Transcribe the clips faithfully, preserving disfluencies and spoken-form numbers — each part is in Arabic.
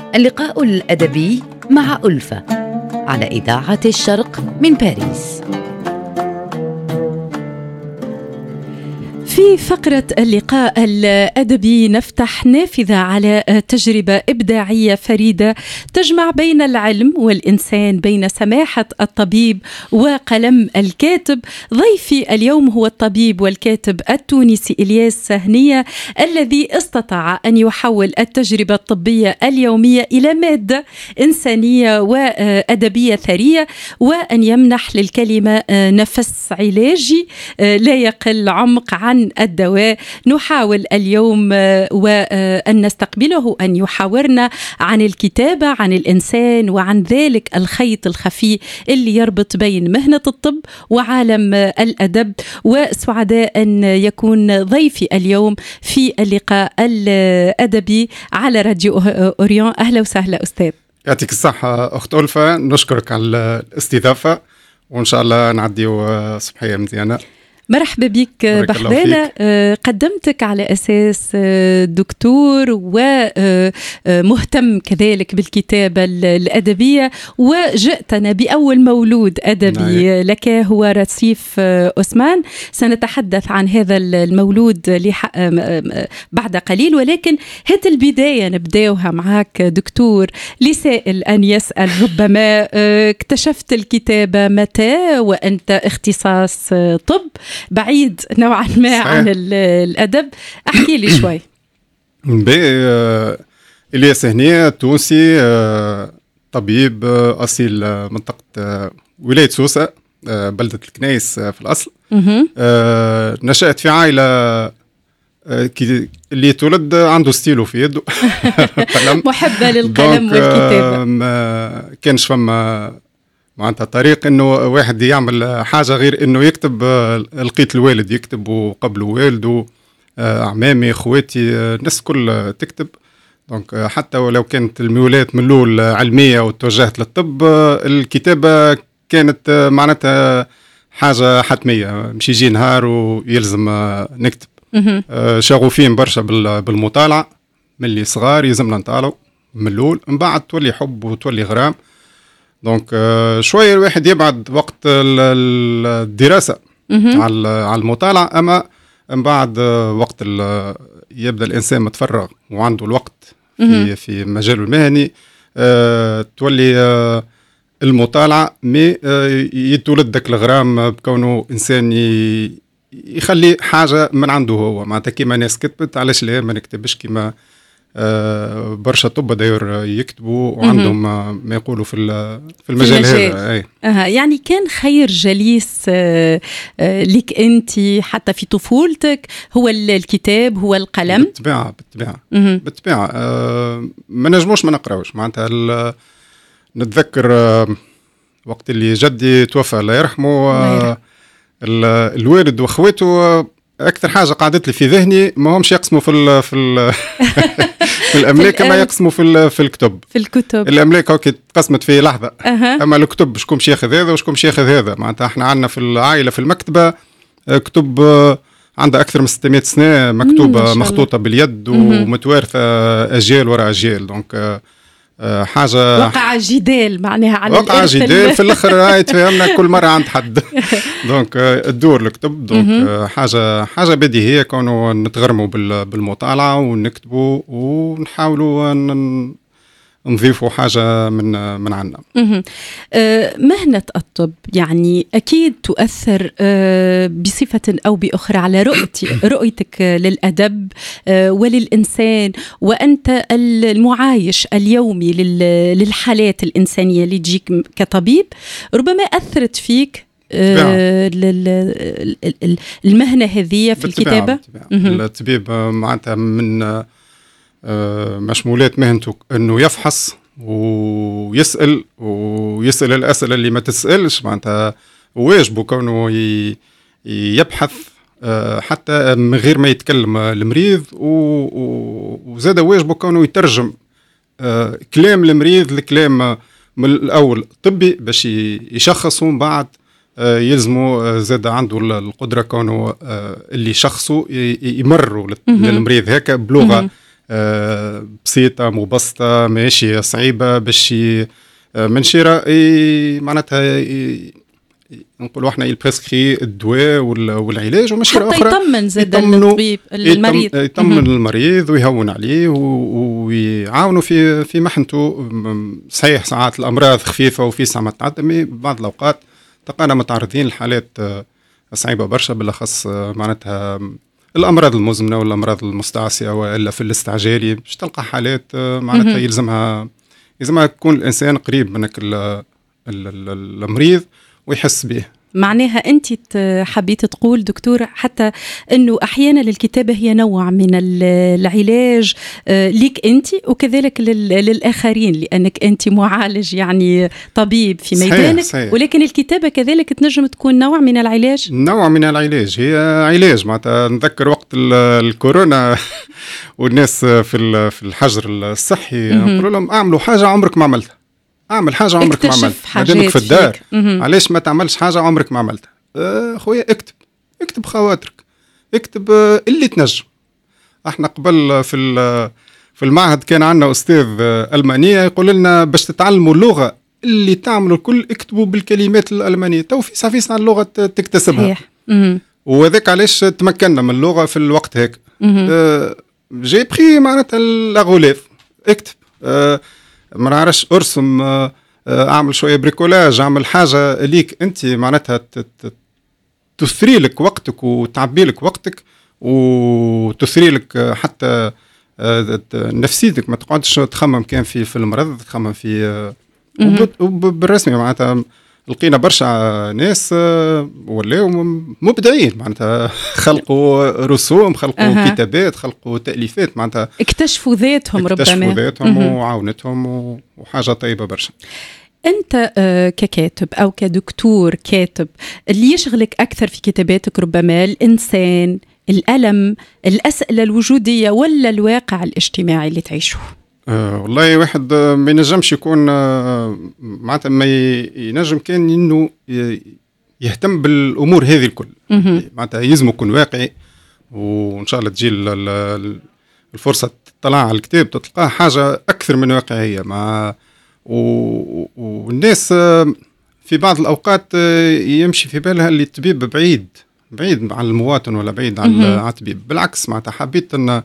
اللقاء الأدبي مع ألفة على إذاعة الشرق من باريس. في فقرة اللقاء الأدبي نفتح نافذة على تجربة إبداعية فريدة تجمع بين العلم والإنسان، بين سماحة الطبيب وقلم الكاتب. ضيفي اليوم هو الطبيب والكاتب التونسي إلياس سهنية، الذي استطاع أن يحول التجربة الطبية اليومية إلى مادة إنسانية وأدبية ثرية، وأن يمنح للكلمة نفس علاجي لا يقل عمق عن الدواء. نحاول اليوم وأن نستقبله أن يحاورنا عن الكتابة، عن الإنسان، وعن ذلك الخيط الخفي اللي يربط بين مهنة الطب وعالم الأدب. وسعداء أن يكون ضيفي اليوم في اللقاء الأدبي على راديو أوريون. أهلا وسهلا أستاذ. يعطيك الصحة أخت ألفة، نشكرك على الاستضافة، وإن شاء الله نعديو صبحية مزيانة. مرحبا بك بحذانا. قدمتك على أساس دكتور ومهتم كذلك بالكتابة الأدبية، وجئتنا بأول مولود أدبي نعم. لك هو رصيف أسمان. سنتحدث عن هذا المولود بعد قليل، ولكن هات البداية نبداوها معك دكتور. لسائل أن يسأل ربما اكتشفت الكتابة متى وأنت اختصاص طب بعيد نوعا ما صحيح. عن الأدب، أحكي لي شوي. إلياس سهنية تونسي، طبيب أصيل منطقة ولاية سوسة، بلدة الكنايس في الأصل. نشأت في عائلة اللي تولد عنده ستيلو في يده محبة للقلم والكتابة. ما كانش فما معناتها طريق انه واحد يعمل حاجه غير انه يكتب. لقيت الوالد يكتب وقبله والده، اعمامي، اخواتي، الناس كل تكتب. دونك حتى ولو كانت الميولات من الاول علميه وتوجهت للطب، الكتابه كانت معناتها حاجه حتميه، مش يجي نهار ويلزم نكتب. شغوفين برشا بالمطالعه من اللي صغار، يلزمنا نطالعوا من الاول، من بعد تولي حب وتولي غرام. دونك شوية الواحد يبعد وقت الدراسة على المطالعة، أما من بعد وقت يبدأ الإنسان متفرغ وعنده الوقت في في مجاله المهني، تولي المطالعة مي يتولد دك الغرام بكونه إنسان يخلي حاجة من عنده هو. معناتها كيما ناس كتبت، علاش لا ما نكتبش كيما آه برشا طب داير يكتبوا وعندهم ما يقولوا في في المجال, في المجال. هذا. أي. آه يعني كان خير جليس آه آه لك أنت حتى في طفولتك هو الكتاب، هو القلم؟ بالطبيعة بالطبيعة بالطبيعة. آه ما نجموش ما نقراوش. معناتها نتذكر آه وقت اللي جدي توفى الله يرحمه، آه الوالد واخواته أكثر حاجة قعدت لي في ذهني ما همش يقسموا في ال في ال في الأملاك ما يقسموا في في الكتب. في الكتب الأملاك هوك تقسمت في لحظة، أه. أما الكتب شكون باش ياخذ هذا وشكون باش ياخذ هذا. معناتها إحنا عندنا في العائلة في المكتبة كتب عندها أكثر من ستمائة سنة مكتوبة مخطوطة باليد ومتوارثة أجيال وراء أجيال. دونك حاجة وقع جدال معناها على وقع جدال في الآخر هاي تفهمنا كل مرة عند حد. دونك الدور الكتب. دونك حاجة حاجة بديهية كونوا نتغرموا بالمطالعة ونكتبوا ونحاولوا نضيفوا حاجة من من عنا. مهنة الطب يعني أكيد تؤثر بصفة أو بأخرى على رؤيتي رؤيتك للأدب وللإنسان، وأنت المعايش اليومي للحالات الإنسانية اللي تجيك كطبيب، ربما أثرت فيك المهنة هذه في الكتابة. الطبيب معناتها من مشمولات مهنته أنه يفحص ويسأل ويسأل الأسئلة اللي ما تسألش. معناتها واجبه كونه يبحث حتى من غير ما يتكلم المريض، وزاد واجبه كونه يترجم كلام المريض لكلام من الأول طبي باش يشخصه، من بعد يلزموا زاد عنده القدرة كونه اللي شخصه يمروا للمريض هكا بلغة بسيطة مبسطة ماشي صعيبة باش منشيرة معناتها نقولوا احنا يبريسكري الدواء والعلاج ومشكله اخرى حتى يطمن زاد الطبيب المريض يطمن المريض ويهون عليه ويعاونوا في في محنته. صحيح ساعات الامراض خفيفه وفي ساعات تعدمي بعض الاوقات تلقانا متعرضين لحالات صعيبه برشا بالاخص معناتها الامراض المزمنه والامراض المستعصيه والا في الاستعجالي باش تلقى حالات معناتها يلزمها يلزمها يكون الانسان قريب منك المريض ويحس به. معناها أنت حبيت تقول دكتور حتى أنه أحيانا الكتابة هي نوع من العلاج لك أنت وكذلك للآخرين لأنك أنت معالج يعني طبيب في ميدانك. صحيح صحيح. ولكن الكتابة كذلك تنجم تكون نوع من العلاج. نوع من العلاج هي علاج معناتها نذكر وقت الكورونا والناس في في الحجر الصحي نقول لهم أعملوا حاجة عمرك ما عملتها. اعمل حاجه عمرك ما عملتها بعدين في الدار علاش ما تعملش حاجه عمرك ما عملتها. آه خويا اكتب اكتب خواطرك اكتب آه اللي تنجم. احنا قبل في في المعهد كان عندنا استاذ آه المانيه يقول لنا باش تتعلموا اللغه اللي تعملوا الكل اكتبوا بالكلمات الالمانيه تو في صافي عن اللغه تكتسبها. وذاك علاش تمكنا من اللغه في الوقت هيك. آه جي بري معناتها لاغوليف اكتب آه ما نعرفش ارسم اعمل شويه بريكولاج اعمل حاجه ليك انت معناتها تثري لك وقتك وتعبي لك وقتك وتثري لك حتى نفسيتك ما تقعدش تخمم كان في في المرض تخمم في بالرسمي معناتها لقينا برشا ناس ولاو مبدعين معناتها خلقوا رسوم خلقوا أه. كتابات خلقوا تأليفات معناتها اكتشفوا ذاتهم ربما اكتشفوا ذاتهم وعاونتهم وحاجة طيبة برشا. أنت ككاتب أو كدكتور كاتب اللي يشغلك أكثر في كتاباتك ربما الإنسان الألم الأسئلة الوجودية ولا الواقع الاجتماعي اللي تعيشه؟ أه والله واحد ما ينجمش يكون أه معناتها ما ينجم كان انه يهتم بالامور هذه الكل معناتها يلزم يكون واقعي وان شاء الله تجي الفرصه تطلع على الكتاب تلقاه حاجه اكثر من واقعيه مع والناس في بعض الاوقات يمشي في بالها اللي الطبيب بعيد بعيد عن المواطن ولا بعيد عن الطبيب. بالعكس معناتها حبيت ان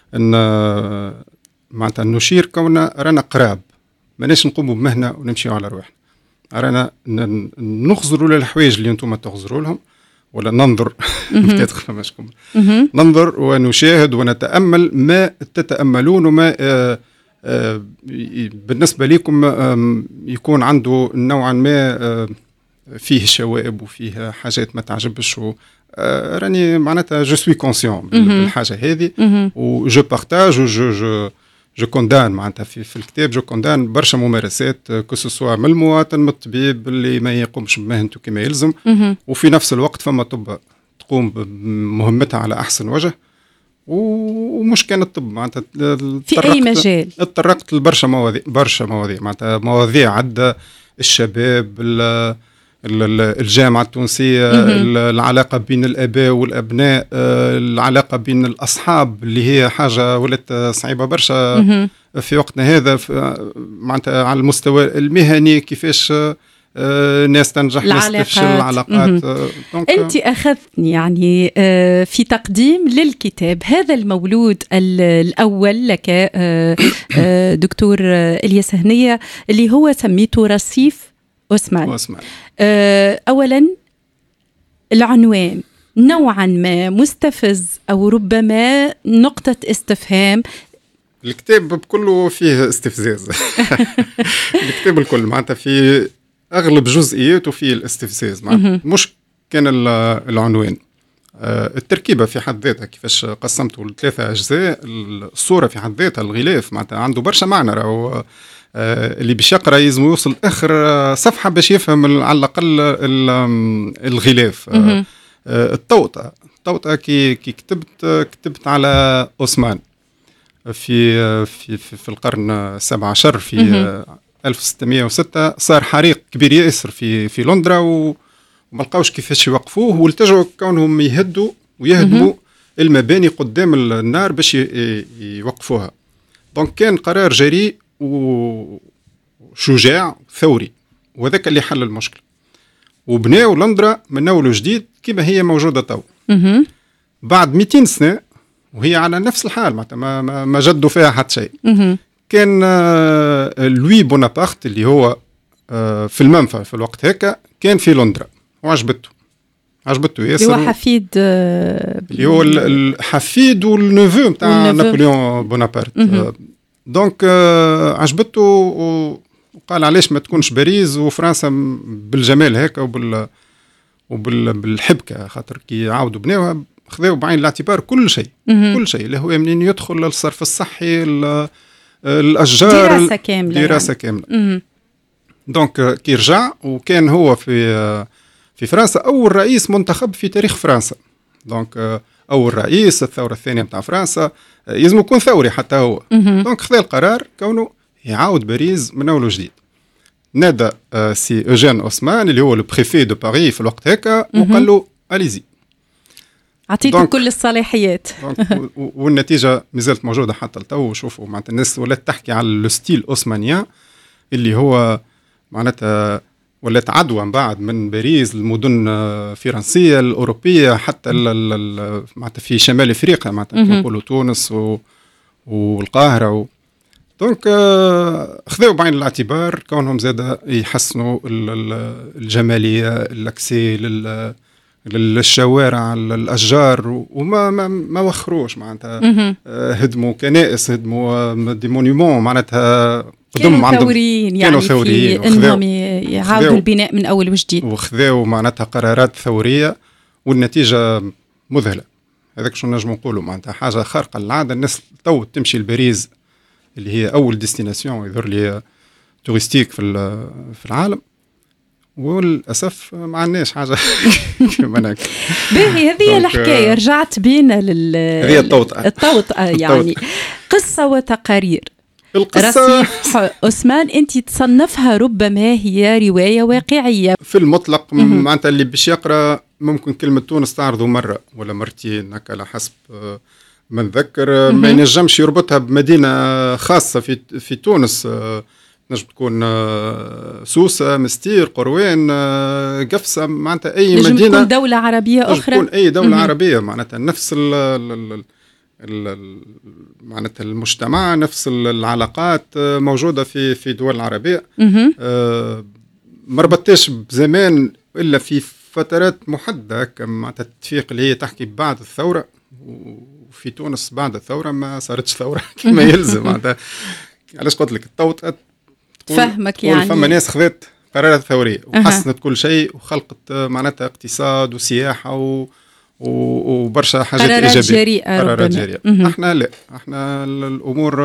ان معناتها نشير كوننا رانا قراب ماناش نقوموا بمهنه ونمشيوا على روحنا رانا نخزروا للحوايج اللي انتم تخزروا لهم ولا ننظر ننظر ونشاهد ونتامل ما تتاملون وما آآ آآ بالنسبه لكم يكون عنده نوعا ما فيه شوائب وفيه حاجات ما تعجبش راني معناتها جو سوي كونسيون بالحاجه هذه وجو بارتاج وجو جو جو كوندان معناتها في, في الكتاب جو كوندان برشا ممارسات كسوسوا من المواطن من الطبيب اللي ما يقومش بمهنته كما يلزم وفي نفس الوقت فما طب تقوم بمهمتها على أحسن وجه ومش كان الطب معناتها في أي مجال اتطرقت لبرشا مواضيع برشا مواضيع معناتها مواضيع عدة الشباب الجامعة التونسية العلاقة بين الآباء والأبناء العلاقة بين الأصحاب اللي هي حاجة ولت صعيبة برشا في وقتنا هذا معناتها على المستوى المهني كيفاش ناس تنجح ناس تفشل العلاقات. أنت أخذتني يعني في تقديم للكتاب هذا المولود الأول لك دكتور إلياس هنية اللي هو سميته رصيف أوسمان. أولا العنوان نوعا ما مستفز أو ربما نقطة استفهام. الكتاب بكله فيه استفزاز الكتاب الكل معناتها في أغلب جزئياته فيه الاستفزاز مش كان العنوان التركيبة في حد ذاتها كيفاش قسمته لثلاثة أجزاء الصورة في حد ذاتها الغلاف معناتها عنده برشا معنى راهو اللي باش يقرأ يلزم يوصل آخر صفحة باش يفهم على الأقل الغلاف الطوطة الطوطة كي كي كتبت كتبت على أوسمان في في في, في القرن السابع عشر في ألف وستمائة وستة صار حريق كبير ياسر في في لندرا وما لقاوش كيفاش يوقفوه والتجوا كونهم يهدوا ويهدموا المباني قدام النار باش يوقفوها. دونك كان قرار جريء وشجاع ثوري، وذاك اللي حل المشكله. وبناو لندرا من اول وجديد كما هي موجوده تو بعد مئتين سنه، وهي على نفس الحال معناتها ما, ما, ما جدوا فيها حتى شيء. كان لوي بونابرت اللي هو في المنفى في الوقت هكا كان في لندرا وعجبته عجبته ياسر. اللي هو حفيد اللي هو الحفيد والنوفو نتاع نابليون بونابرت. دونك عجبته وقال علاش ما تكونش باريس وفرنسا بالجمال هكا وبال وبالحبكه، خاطر كي عاودوا بناوها خذوا بعين الاعتبار كل شيء كل شيء اللي هو منين يدخل للصرف الصحي الاشجار، دراسه كامله دراسه يعني. كامله. دونك كي رجع وكان هو في في فرنسا اول رئيس منتخب في تاريخ فرنسا. دونك اول رئيس الثوره الثانيه نتاع فرنسا لازم يكون ثوري حتى هو. دونك خذ القرار كونه يعاود باريس من اول وجديد. نادى سي اوجين اوسمان اللي هو البريفي دو باريس في الوقت هكا وقال له اليزي عطيته كل الصلاحيات. والنتيجه مازالت موجوده حتى لتو. شوفوا معناتها الناس ولات تحكي على الستيل اوسمانيان اللي هو معناتها ولات عدوى من بعد من باريس المدن الفرنسيه الاوروبيه حتى معناتها في شمال افريقيا معناتها نقولوا تونس والقاهره و... دونك خذوا بعين الاعتبار كونهم زاد يحسنوا الجماليه الاكسي لل للشوارع للاشجار وما ما, ما وخروش معناتها. هدموا كنائس هدموا دي مونيومون معناتها قدم عندهم ثوريين يعني كانوا ثوريين في انهم يعاودوا البناء من اول وجديد وخذوا معناتها قرارات ثوريه والنتيجه مذهله. هذاك شو نجم نقولوا معناتها حاجه خارقه للعاده. الناس تو تمشي لباريس اللي هي اول ديستيناسيون يظهر لي توريستيك في في العالم، وللاسف ما عندناش حاجه كما هكا. باهي هذه الحكايه رجعت بينا لل هذه الطوطه الطوطه يعني قصه وتقارير. رصيف عثمان انت تصنفها ربما هي روايه واقعيه في المطلق معناتها اللي باش يقرا ممكن كلمه تونس تعرضه مره ولا مرتين هكا على حسب ما نذكر. ما ينجمش يربطها بمدينه خاصه في في تونس. نجم تكون سوسة مستير قروان قفصة معناتها أي نجم مدينة تكون دولة عربية أخرى تكون أي دولة مم. عربية معناتها نفس ال ال ال معناتها المجتمع نفس العلاقات موجودة في في دول العربية. آه ما ربطتش بزمان إلا في فترات محددة معناتها التفيق اللي هي تحكي بعد الثورة، وفي تونس بعد الثورة ما صارتش ثورة كما يلزم معناتها. علاش قلت لك التوطئة فهمك يعني فما ناس خذت قرارات ثورية وحسنت أه. كل شيء وخلقت معناتها اقتصاد وسياحة و... و... وبرشا حاجات قرارات إيجابية جريئة قرارات جريئة. احنا لا احنا الأمور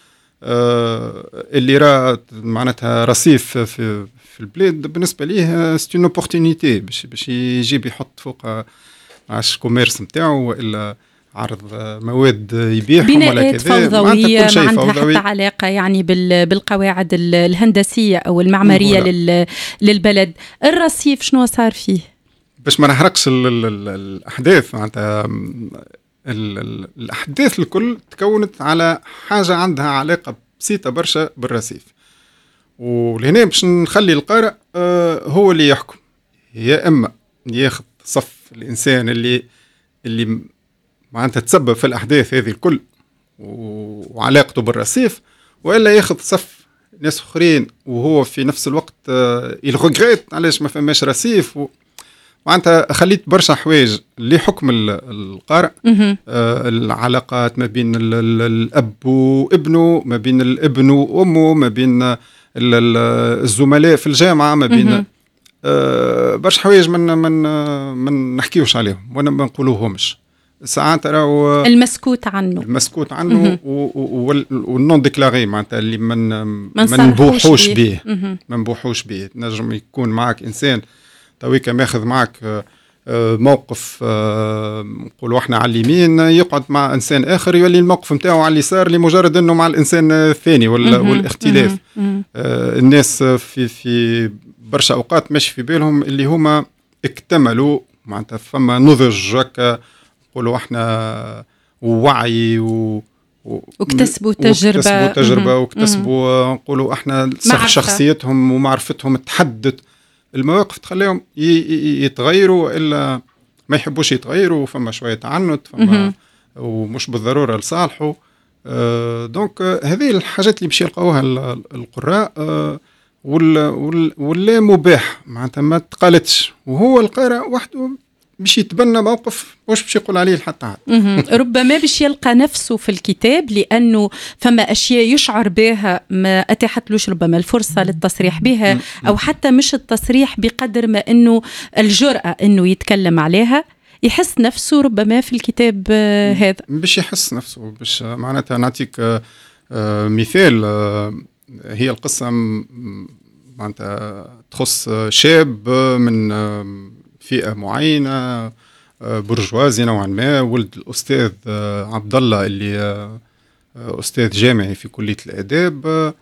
آه اللي رأت معناتها رصيف في في البلاد بالنسبة ليه سي اون اوبورتونيتي باش باش يجيب يحط فوق عاش كوميرس نتاعو وإلا عرض مواد يبيعهم ولا كذا. فوضوية ما عندها حتى علاقة يعني بالقواعد الهندسية أو المعمارية لل للبلد. الرصيف شنو صار فيه؟ باش ما نحرقش ال ال ال الأحداث معناتها الأحداث الكل تكونت على حاجة عندها علاقة بسيطة برشا بالرصيف، ولهنا باش نخلي القارئ هو اللي يحكم. يا إما ياخذ صف الإنسان اللي اللي معناتها تسبب في الأحداث هذه الكل وعلاقته بالرصيف، وإلا ياخذ صف ناس أخرين وهو في نفس الوقت يلغغريت علاش ما فماش رصيف. معناتها خليت برشا حوايج لحكم القارئ. آه العلاقات ما بين الأب وابنه، ما بين الابن وأمه، ما بين الزملاء في الجامعة، ما بين آه برشا حوايج من من من نحكيوش عليهم وانا ما نقولوهمش ساعات. راهو المسكوت عنه المسكوت عنه والنون ديكلاري معناتها اللي من ما نبوحوش به ما نبوحوش به. نجم يكون معك انسان تويك ماخذ معك موقف نقولوا احنا على اليمين، يقعد مع انسان اخر يولي الموقف نتاعو على اليسار لمجرد انه مع الانسان الثاني والاختلاف. الناس في في برشا اوقات ماشي في بالهم اللي هما اكتملوا معناتها فما نضج هكا نقولوا احنا ووعي و واكتسبوا تجربة واكتسبوا تجربة واكتسبوا نقولوا احنا شخصيتهم ومعرفتهم تحدد المواقف تخليهم يتغيروا إلا ما يحبوش يتغيروا، فما شوية تعنت فما ومش بالضرورة لصالحه. آه دونك آه هذه الحاجات اللي باش يلقاوها القراء آه واللا مباح معناتها ما تقالتش، وهو القارئ وحده باش يتبنى موقف مش باش يقول عليه حتى حد. ربما باش يلقى نفسه في الكتاب لأنه فما أشياء يشعر بها ما أتاحتلوش ربما الفرصة للتصريح بها، أو حتى مش التصريح بقدر ما أنه الجرأة أنه يتكلم عليها، يحس نفسه ربما في الكتاب هذا. باش يحس نفسه باش معناتها نعطيك مثال. هي القصة معناتها تخص شاب من فئة معينة برجوازي نوعا ما، ولد الأستاذ عبد الله اللي أستاذ جامعي في كلية الآداب.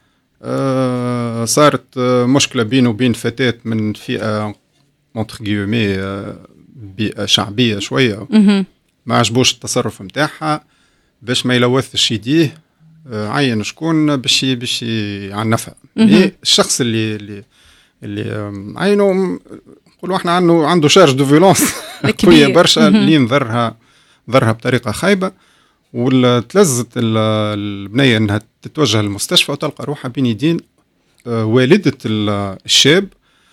صارت مشكلة بينه وبين فتاة من فئة entre guillemets بيئة شعبية شوية، ما عجبوش التصرف متاعها. باش ما يلوثش يديه عين شكون باش باش يعنفها. الشخص اللي اللي اللي عينه نقولوا احنا عنده عنده شارج دو فيولونس قوية برشا، اللي نذرها ذرها بطريقة خايبة، وتلزت البنية انها تتوجه للمستشفى وتلقى روحها بين يدين والدة الشاب.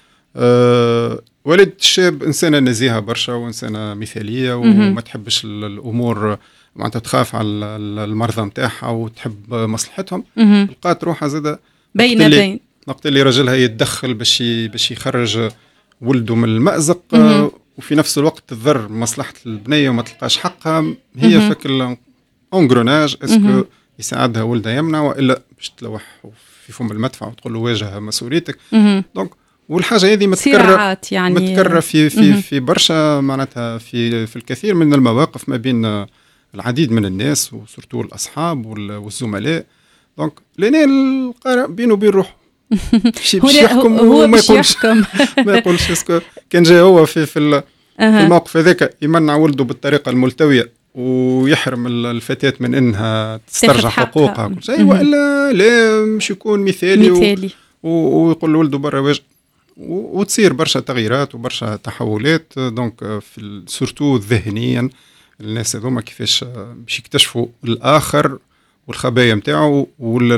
والدة الشاب إنسانة نزيهة برشا وإنسانة مثالية وما تحبش الأمور معناتها تخاف على المرضى متاعها وتحب مصلحتهم. لقات روحها زادة بين بين وقت اللي رجلها يتدخل باش باش يخرج ولده من المأزق، وفي نفس الوقت تضر مصلحة البنية وما تلقاش حقها. هي فكر انغروناج، اسكو يساعدها ولدها يمنع والا باش تلوح في فم المدفع وتقول له واجه مسؤوليتك. دونك والحاجه هذه متكرره يعني متكرره في في في برشا معناتها في في الكثير من المواقف ما بين العديد من الناس وسورتو الاصحاب والزملاء. دونك لين القارئ بينه وبين روحه باش يحكم وما يقولش ما يقولش اسكو كان جاي هو في في الموقف هذاك يمنع ولده بالطريقه الملتويه ويحرم الفتاة من انها تسترجع حقوقها كل شيء، والا لا مش يكون مثالي, مثالي. ويقول لولده برا واجه، وتصير برشا تغييرات وبرشا تحولات. دونك في سورتو ذهنيا الناس هذوما كيفاش باش يكتشفوا الاخر والخبايا نتاعو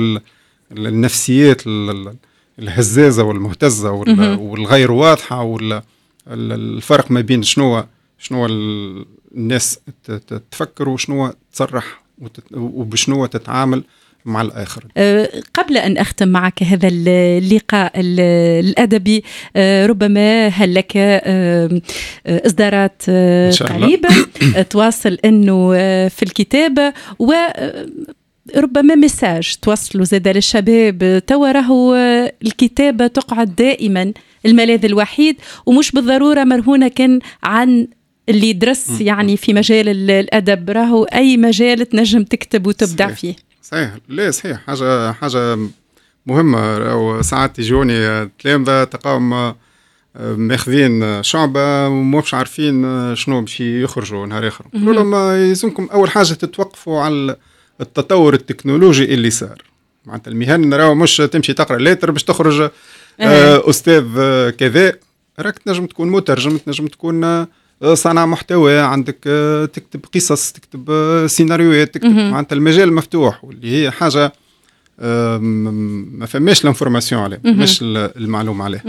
والنفسيات الهزازه والمهتزه والغير واضحه، ولا الفرق ما بين شنو شنو الناس تفكر وشنو تصرح وبشنو تتعامل مع الآخر. قبل أن أختم معك هذا اللقاء الأدبي، ربما هل لك إصدارات قريبة تواصل أنه في الكتابة، وربما مساج توصلوا زاد للشباب توا راهو الكتابة تقعد دائما الملاذ الوحيد، ومش بالضرورة مرهونة كان عن اللي درس يعني في مجال الأدب، راهو أي مجال تنجم تكتب وتبدع فيه. صحيح، لا صحيح، حاجة حاجة مهمة. وساعات يجوني تلامذة تقاوم ماخذين شعبة ومش عارفين شنو باش يخرجوا نهار آخر، نقول لهم يلزمكم أول حاجة تتوقفوا على التطور التكنولوجي اللي صار. معناتها المهن راهو مش تمشي تقرأ لاتر باش تخرج أه. أستاذ كذا، راك تنجم تكون مترجم، تنجم تكون صانع محتوى، عندك تكتب قصص، تكتب سيناريوهات، تكتب معناتها المجال مفتوح، واللي هي حاجة ما فماش الانفورماسيون عليه، مش المعلومة عليه.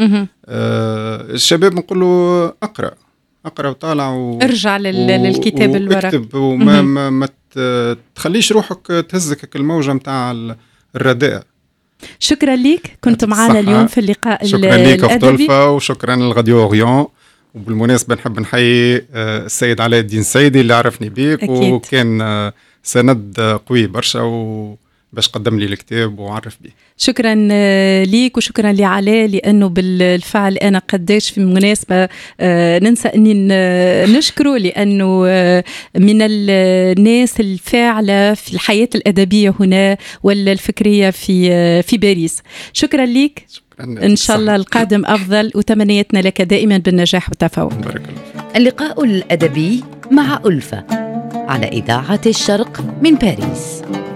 الشباب نقول له اقرأ اقرأ وطالع و... ارجع للكتاب الورق، واكتب وما ما, ما تخليش روحك تهزك الموجة متاع الرداء. شكرا لك، كنت معنا اليوم في اللقاء شكرا لك أخت ألفة، وشكرا للغاديو أوريون. وبالمناسبة نحب نحيي السيد علاء الدين السيدي اللي عرفني بيك أكيد. وكان سند قوي برشا باش قدم لي الكتاب وعرف بيه. شكرا ليك وشكرا لعلاء، لأنه بالفعل أنا قداش في مناسبة ننسى أني نشكره، لأنه من الناس الفاعلة في الحياة الأدبية هنا ولا الفكرية في في باريس. شكرا ليك، إن شاء الله القادم أفضل، وتمنيتنا لك دائما بالنجاح والتفوق. اللقاء الأدبي مع ألفة. على إذاعة الشرق من باريس.